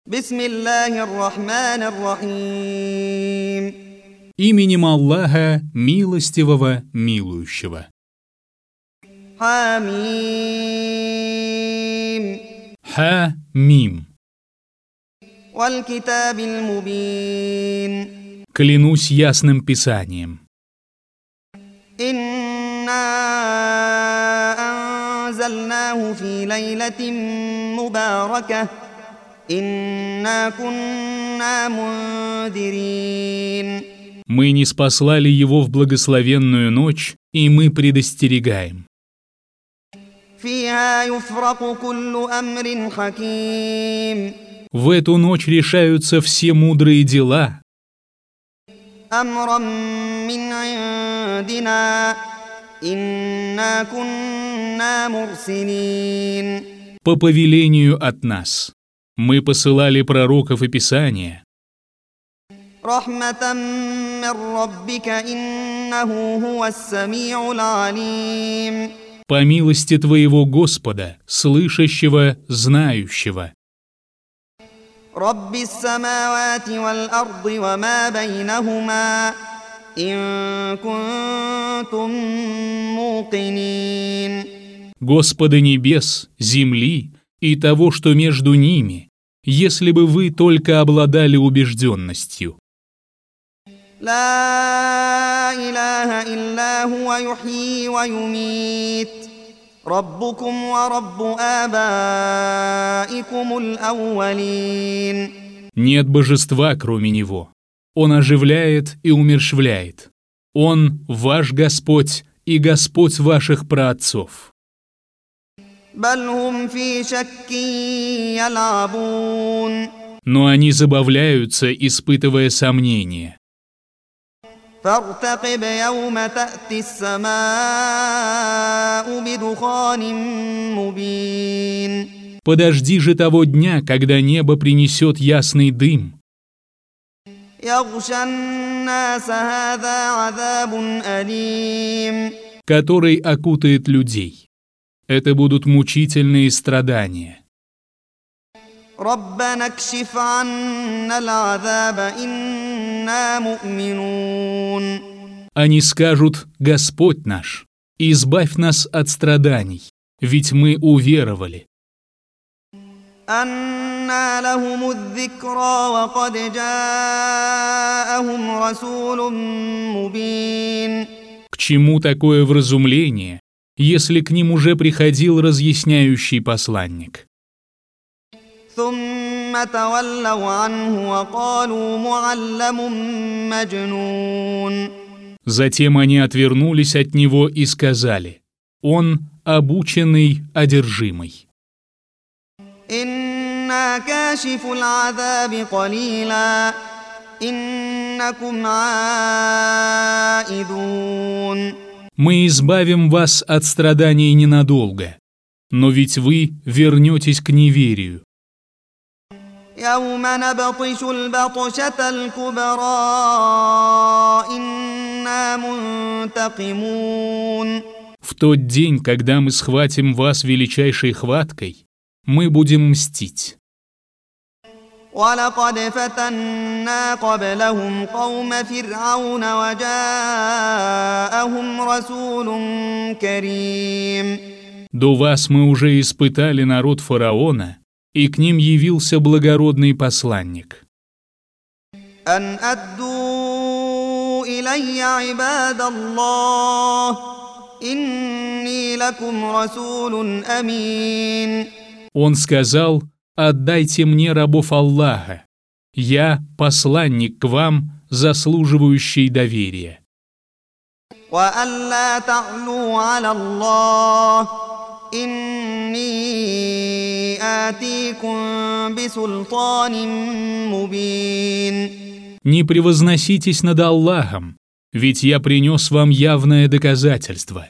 Бисмиллахир-рахманир-рахим. Именем Аллаха, милостивого, милующего. Хамим. Ха-мим. Валь-китабиль-мубин. Клянусь ясным писанием. Инна анзальнаху фи лейлатин мубараках. Инна кунна мундирин. Мы ниспослали его в благословенную ночь, и мы предостерегаем. Фиха юфраку куллу амрин хаким. В эту ночь решаются все мудрые дела. Амрам мин индина. Инна кунна мурсилин. По повелению от нас. Мы посылали пророков и Писания. Рахматан мин раббика, иннаху хуас-сами'уль алим. По милости твоего Господа, слышащего, знающего. Раббис-самавати валь-арди ва ма байнахума, ин кунтум муқинин. Господа небес, земли и того, что между ними, если бы вы только обладали убежденностью. Ла илаха илля хуа юхьи ва юмит. Раббукум ва раббу абаикумуль аувалин. Нет божества, кроме Него. Он оживляет и умерщвляет. Он ваш Господь и Господь ваших праотцов. Баль хум фи шакки ял'абун. Но они забавляются, испытывая сомнения. فارتقب يوم تأتي السماء بدخان مبين. Подожди же того дня, когда небо принесет ясный дым, يغشى الناس هذا عذاب أليم. который окутает людей. Это будут мучительные страдания. ربنا اكشف عنا العذاب إنا مؤمنون. Они скажут: Господь наш, избавь нас от страданий, ведь мы уверовали. أنى لهم الذكرى وقد جاءهم رسول مبين. К чему такое вразумление, если к ним уже приходил разъясняющий посланник? ثم تولوا عنه وقالوا معلم مجنون. Затем они отвернулись от него и сказали: Он обученный, одержимый. إنا كاشف العذاب قليلا إنكم عائدون. Мы избавим вас от страданий ненадолго, но ведь вы вернетесь к неверию. يوم نبطش البطشة الكبرى إنا منتقمون. В тот день, когда мы схватим вас величайшей хваткой, мы будем мстить. ولقد فتنا قبلهم قوم فرعون وجاءهم رسول كريم. До вас мы уже испытали народ фараона, и к ним явился благородный посланник. أن أدوا إلي عباد الله إني لكم رسول أمين. Он сказал: «Отдайте мне рабов Аллаха. Я посланник к вам, заслуживающий доверия». وأن لا تعلوا على الله إني آتيكم بسلطان مبين. Не превозноситесь над Аллахом, ведь я принес вам явное доказательство.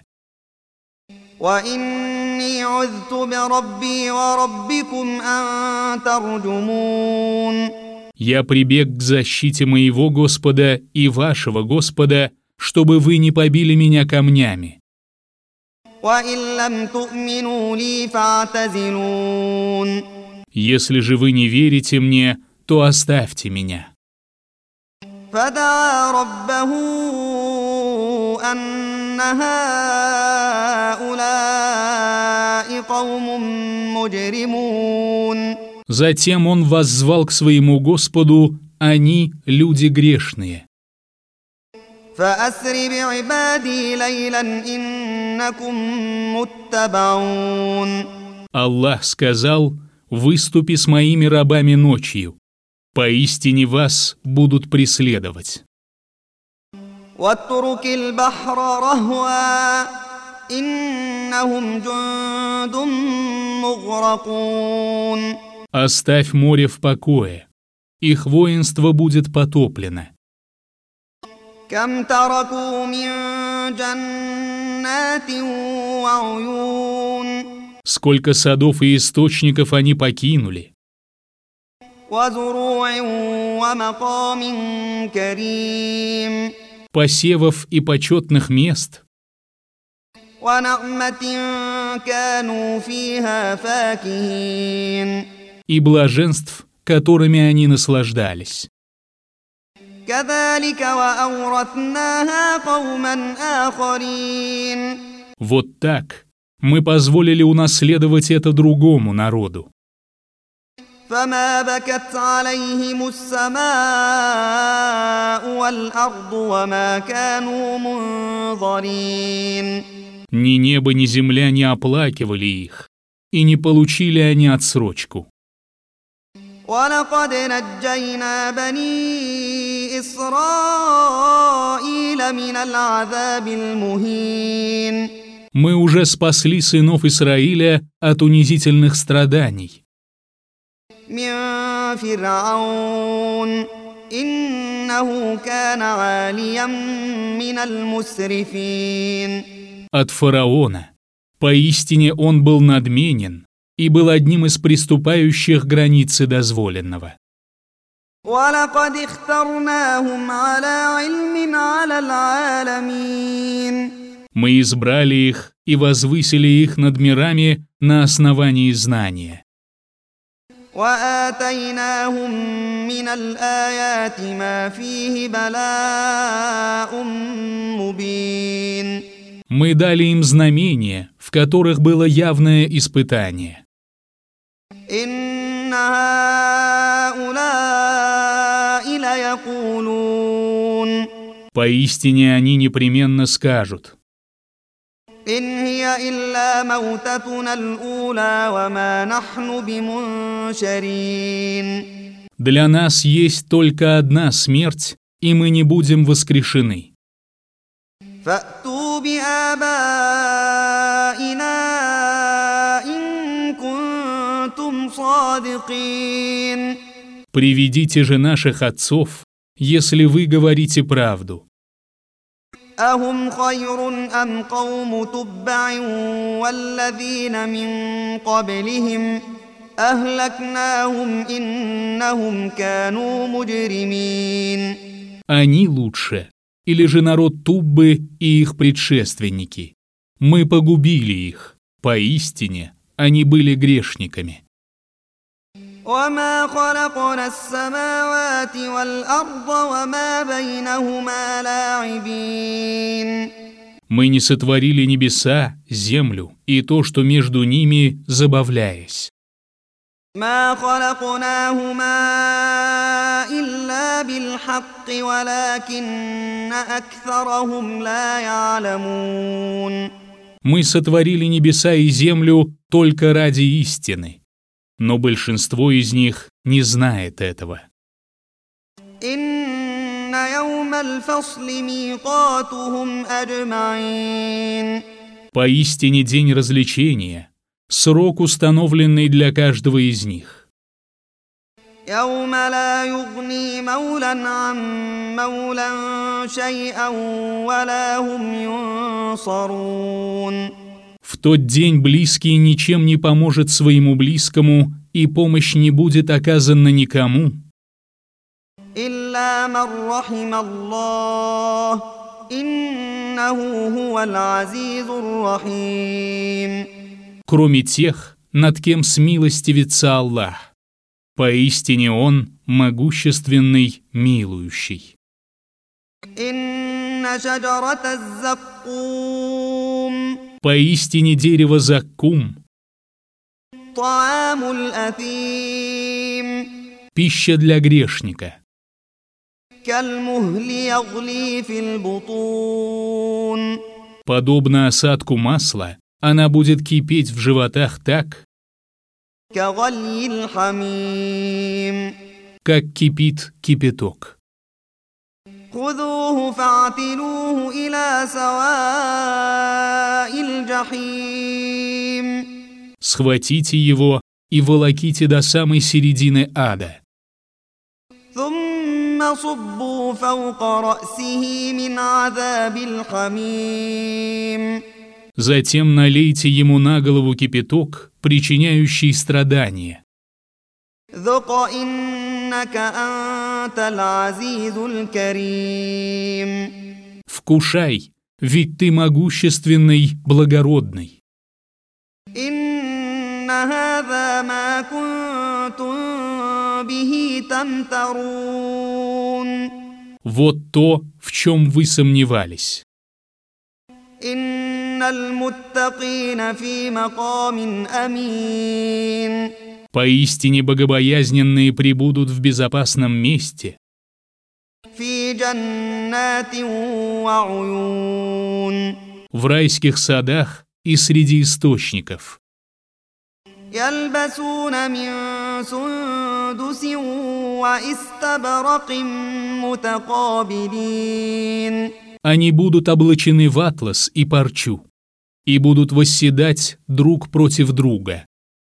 وإني عذت بربي وربكم أن ترجمون. Я прибег к защите моего Господа и вашего Господа, чтобы вы не побили меня камнями. وإن لم تؤمنوا لي فاعتزلون. Если же вы не верите мне, то оставьте меня». فدعا ربه أن هؤلاء قوم مجرمون. Затем он воззвал к своему Господу: «Они — люди грешные». فأسر بعبادي ليلا إنكم متبعون. Аллах сказал: «Выступи с моими рабами ночью. Поистине вас будут преследовать». واترك البحر رهوا إنهم جند مغرقون. Оставь море в покое. Их воинство будет потоплено. كم تركوا من جنات وعيون. Сколько садов и источников они покинули. وزروع ومقام كريم. Посевов и почетных мест. ونعمة كانوا فيها فاكهين. И блаженств, которыми они наслаждались. كذلك وأورثناها قوما آخرين. Вот так мы позволили унаследовать это другому народу. فما بكت عليهم السماء والأرض وما كانوا منظرين. Ни небо, ни земля не оплакивали их, и не получили они отсрочку. ولقد نجينا بني إسرائيل من العذاب المهين. Мы уже спасли сынов Израиля от унизительных страданий. من فرعون إنه كان عاليا من المسرفين. От фараона. Поистине он был надменен и был одним из приступающих границы дозволенного. ولقد اخترناهم على علم على العالمين. Мы избрали их и возвысили их над мирами на основании знания. وآتيناهم من الآيات ما فيه بلاء مبين. Мы дали им знамения, в которых было явное испытание. إن هؤلاء ليقولون. Поистине они непременно скажут: إن هي إلا موتتنا الأولى وما نحن بمنشرين. «Для нас есть только одна смерть, и мы не будем воскрешены». فأتوا بآبائنا إن كنتم صادقين. «Приведите же наших отцов, если вы говорите правду». أهم خير أم قوم تبع والذين من قبلهم أهلكناهم إنهم كانوا مجرمين. Они лучше, или же народ Туббы и их предшественники? Мы погубили их, поистине они были грешниками. وما خلقنا السماوات والأرض وما بينهما لاعبين. Мы не сотворили небеса, землю и то, что между ними, забавляясь. ما خلقناهما إلا بالحق ولكن أكثرهم لا يعلمون. Мы сотворили небеса и землю только ради истины, но большинство из них не знает этого. إن يوم الفصل ميقاتهم أجمعين. Поистине день развлечения, срок, установленный для каждого из них. يوم لا يغني مولا عن مولا شيئا ولا هم ينصرون. В тот день близкий ничем не поможет своему близкому, и помощь не будет оказана никому. إلا من رحم الله إنه هو العزيز الرحيم. Кроме тех, над кем смилостивится Аллах. Поистине Он могущественный, милующий. إن شجرة الزقوم Поистине дерево заккум, طعام الأثيم пища для грешника. كالمهل يغلي في البطون Подобно осадку масла, она будет кипеть в животах так, كغلي الحميم как кипит кипяток. خذوه فاعتلوه إلى سواء الجحيم Схватите его и волоките до самой середины ада. ثم صبوا فوق رأسه من عذاب الحميم Затем налейте ему на голову кипяток, причиняющий страдания. ذق إنك أنت العزيز الكريم Вкушай, ведь ты могущественный, благородный. إن هذا ما كنتم به تمترون Вот то, в чем вы сомневались. إن المتقين في مقام أمين Поистине богобоязненные пребудут в безопасном месте, في جنات وعيون в райских садах и среди источников. يلبسون من سندس وإستبرق متقابلين Они будут облачены в атлас и парчу, и будут восседать друг против друга.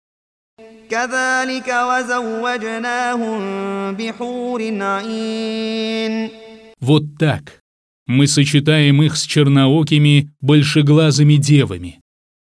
كذلك وزوجناهم بحور عين Вот так мы сочетаем их с черноокими, большеглазыми девами.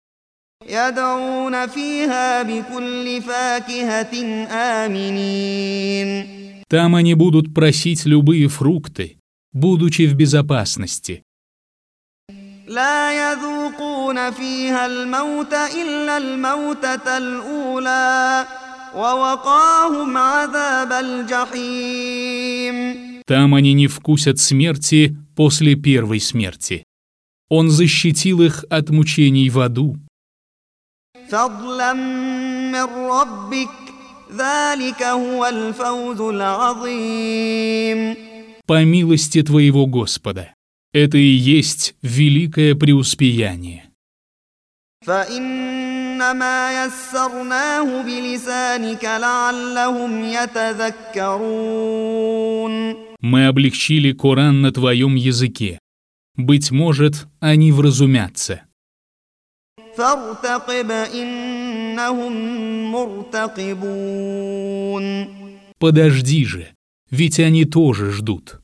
يدعون فيها بكل فاكهة آمنين Там они будут просить любые фрукты, будучи в безопасности. لا يذوقون فيها الموت إلا الموتة الأولى ووقاهم عذاب الجحيم Там они не вкусят смерти после первой смерти. Он защитил их от мучений в аду. فضلا من ربك ذلك هو الفوز العظيم По милости твоего Господа. Это и есть великое преуспеяние. فإنما يسرناه بلسانك لعلهم يتذكرون Мы облегчили Коран на твоем языке. Быть может, они вразумятся. فارتقب إنهم مرتقبون Подожди же, ведь они тоже ждут.